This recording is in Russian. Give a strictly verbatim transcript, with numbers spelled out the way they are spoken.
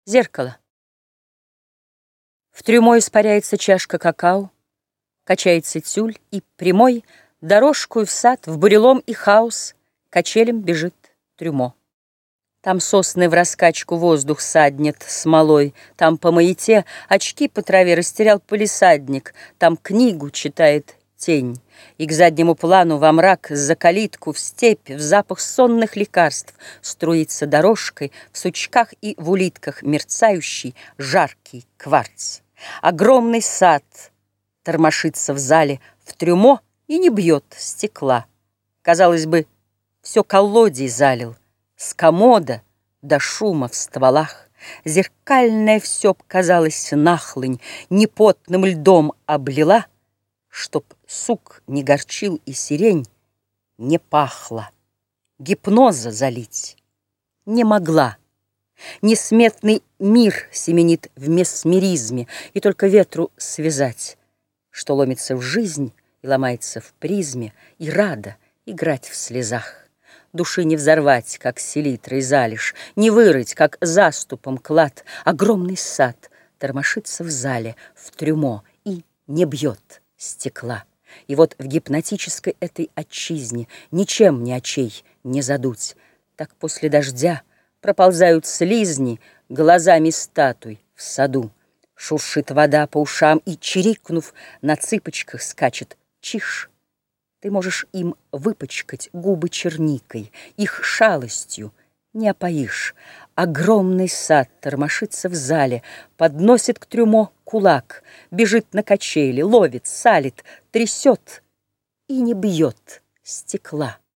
Зеркало. В трюмо испаряется чашка какао, качается тюль, и прямой дорожкою в сад, в бурелом и хаос качелем бежит трюмо. Там сосны в раскачку воздух саднет смолой, там по маяте очки по траве растерял палисадник, там книгу читает тень, и к заднему плану во мрак, за калитку, в степь, в запах сонных лекарств струится дорожкой в сучках и в улитках мерцающий жаркий кварц. Огромный сад тормошится в зале в трюмо и не бьет стекла. Казалось бы, все колодий залил, с комода до шума в стволах. Зеркальное все, казалось, нахлынь непотным льдом облила, чтоб сук не горчил и сирень не пахла. Гипноза залить не могла. Несметный мир семенит в месмеризме, и только ветру связать, что ломится в жизнь и ломается в призме, и рада играть в слезах. Души не взорвать, как селитрой залежь, не вырыть, как заступом клад. Огромный сад тормошится в зале, в трюмо, и не бьет стекла. И вот в гипнотической этой отчизне ничем ни очей не задуть. Так после дождя проползают слизни глазами статуй в саду. Шуршит вода по ушам, и, чирикнув, на цыпочках скачет чиж. Ты можешь им выпачкать губы черникой, их шалостью не опоишь. Огромный сад тормошится в зале, подносит к трюмо кулак, бежит на качели, ловит, салит, трясет и не бьет стекла.